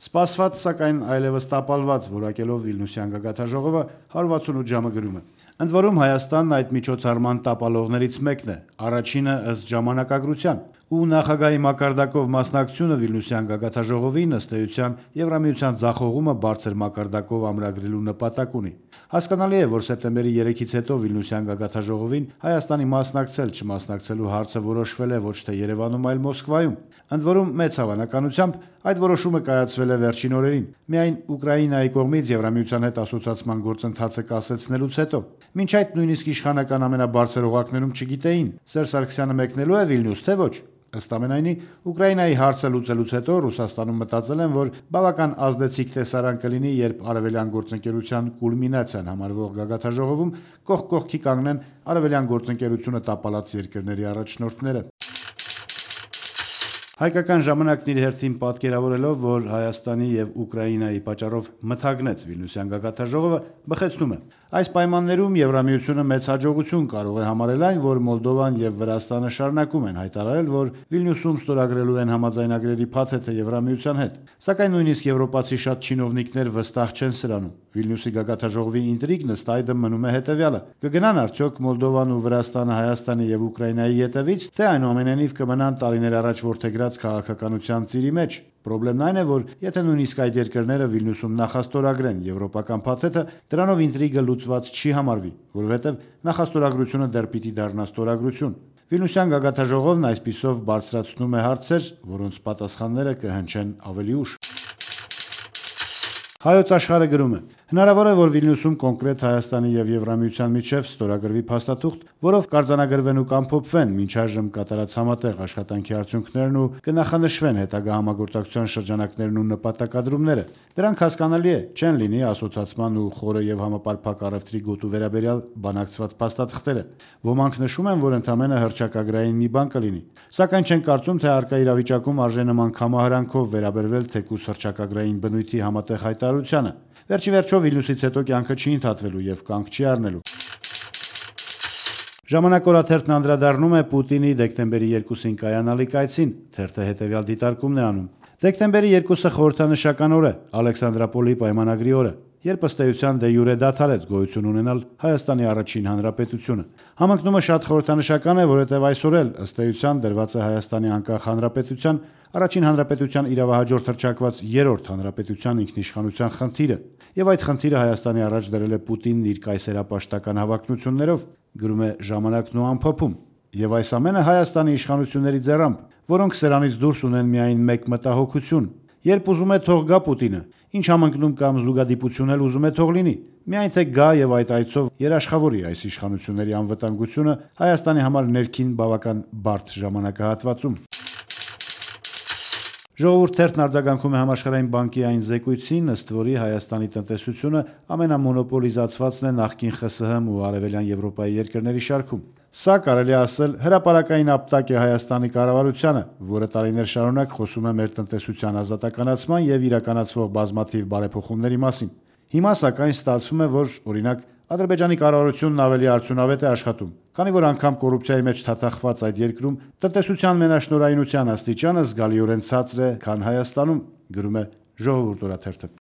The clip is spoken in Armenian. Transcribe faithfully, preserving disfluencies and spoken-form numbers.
Սպասված, սակայն այլևս տապալված որակելով Վիլնյուսյան գագաթնաժողովը հարյուր վաթսունութ ժամը գրում է. Ընդ որում Հայաստանն այդ միջոցառման տապալողներից մեկն է, առաջինը ըստ ժամանակագրության, ու նախագահի մակարդակով մասնակցությունը Վիլնյուսյան գագաթնաժողովին ըստ էության Եվրամիության ձախողումը բարձր մակարդակով ամրագրելու նպատակ ունի։ Հասկանալի է, որ սեպտեմբերի երեքից հետո Վիլնյուսյան գագաթնաժողովին Հայաստանի մասնակցել չմասնակցելու հարցը որոշվել է ոչ թե Երևանում, այլ Մոսկվայում։ Ընդ որում մեծ հավանականությամբ այդ որոշումը կայացվել է վերջին օրերին, միայն Ուկրաինայի կողմից Եվրամիության հետ ասոցիացման գործընթացը կասեցնելուց հետո։ Մինչ այդ նույնիսկ իշխանական ամենաբարձր օղակներում չգիտեին՝ Սերժ Սարգսյանը մեկնելու է Վիլնյուս, թե ոչ։ Ըստ ամենայնի, Ուկրաինայի հարցը լուծելուց հետո Ռուսաստանում մտածել են, որ բավական ազդեցիկ տեսարան կլինի, երբ արևելյան գործընկերության կուլմինացիան համարվող գագաթնաժողովում կողք կողքի կանգնեն արևելյան գործընկերությունը տապալած երկրների առաջնորդները։ Հայկական ժամանակն իր հերթին պատկերավորելով, որ Հայաստանի եւ Ուկրաինայի պատճառով մթագնեց Վիլնյուսյան գագաթնաժողովը, բխեցնում է. այս պայմաններում Եվրամիությունը մեծ հաջողություն կարող է համարել այն, որ Մոլդովան եւ Վրաստանը շարունակում են հայտարարել, որ Վիլնյուսում ստորագրելու են համաձայնագրերի փաթեթը Եվրամիության հետ։ Սակայն նույնիսկ եվրոպացի շատ չինովնիկներ վստահ չեն սրանում։ Վիլնյուսի գագաթնաժողովի ինտրիգն ըստ այդմ մնում է հետեւյալը. կգնան արդյոք Մոլդովան ու Վրաստանը Հայաստանի եւ Ուկրաինայի ետևից, թե այնուամենայնիվ կմնան տարիներ առաջ որդեգրած քաղաքականության ծիրի մեջ։ Պրոբլեմն այն է, որ եթե նույնիսկ այդ երկրները Վիլնյուսում նախաստորագրեն եվրոպական փաթեթը, դրանով ինտրիգը լուծված չի համարվի, որովհետև նախաստորագրությունը դեռ պիտի դառնա ստորագրություն։ Վիլնյուսյան գագաթնաժողովն այսպիսով բարձրացնում է հարցեր, որոնց պատասխանները կհնչեն ավելի ուշ։ Հայոց աշխարհը գրում է. հնարավոր է, որ Վիլնյուսում կոնկրետ Հայաստանի եւ Եվրամիության միջև ստորագրվի փաստաթուղթ, որով կարձանագրվեն ու կամփոփվեն մինչ այժմ կատարած համատեղ աշխատանքի արդյունքներն ու կնախանշվեն հետագա համագործակցության շրջանակներն ու նպատակադրումները։ Դրանք հասկանալի է, չեն լինի ասոցիացման ու խորը եւ համապարփակ առևտրի գոտու վերաբերյալ բանակցված փաստաթղթերը։ Ոմանք նշում են, որ ընդամենը հռչակագրային մի բան կլինի, սակայն չեն կարծում, թե առկա իրավիճակում արժե նման կամահարանքով վերաբերվել թեկուզ հռչակագրային բնույթի համատեղ հայտարարությանը։ Վերջի վերջով Վիլնյուսից հետո կյանքը չի ընթացվելու եւ կանգ չի առնելու։ Ժամանակ օրաթերթն անդրադառնում է Պուտինի դեկտեմբերի երկուսին կայանալիք այցին, թերթը հետեւյալ դիտարկումն է անում. Դեկտեմբերի երկուսը խորհրդանշական օր է, Ալեքսանդրապոլի պայմանագրի օրը, երբ ըստ էության դե յուրե դադարեց գոյություն ունենալ Հայաստանի առաջին հանրապետությունը։ Համընկնումը շատ խորհրդանշական է, որովհետև այսօր էլ ըստ էության դրված է Հայաստանի անկախ հանրապետության, առաջին հանրապետության իրավահաջորդ հռչակված երրորդ հանրապետության ինքնիշխանության խնդիրը, եւ այդ խնդիրը Հայաստանի առաջ դրել է Պուտինն իր կայսերապաշտական հավակնություններով, գրում է Ժամանակն ու ամփոփում, եւ այս ամենը Հայաստանի իշխանությունների ձեռամբ, որոնք սրանից դուրս ունեն միայն մեկ մտահոգություն. երբ ուզում է թող գա Պուտինը, ինչ համընկնում կամ զուգադիպություն էլ ուզում է թող լինի, միայն թե գա եւ այդ այցով երաշխավորի այս իշխանությունների անվտանգությունը Հայաստանի համար ներքին բավական բարդ ժամանակահատվածում։ Ժողովուրդ թերթն արձագանքում է Համաշխարհային բանկի այն զեկույցին, ըստ որի Հայաստանի տնտեսությունը ամենամոնոպոլիզացվածն է նախկին ԽՍՀՄ ու Արևելյան Եվրոպայի երկրների շարքում։ Սա կարելի է ասել հրապարակային ապտակ է Հայաստանի կառավարությանը, որը տարիներ շարունակ խոսում է մեր տնտեսության ազատականացման եւ իրականացվող բազմաթիվ բարեփոխումների մասին։ Հիմա սակայն ստացվում է, որ օրինակ Ադրբեջանի կառավարությունն ավելի արդյունավետ է աշխատում, քանի որ անգամ կոռուպցիայի մեջ թաթախված այդ երկրում տնտեսության մենաշնորհայնության աստիճանը զգալիորեն ցածր է, քան Հայաստանում, գրում է Ժողովուրդ օրաթերթը։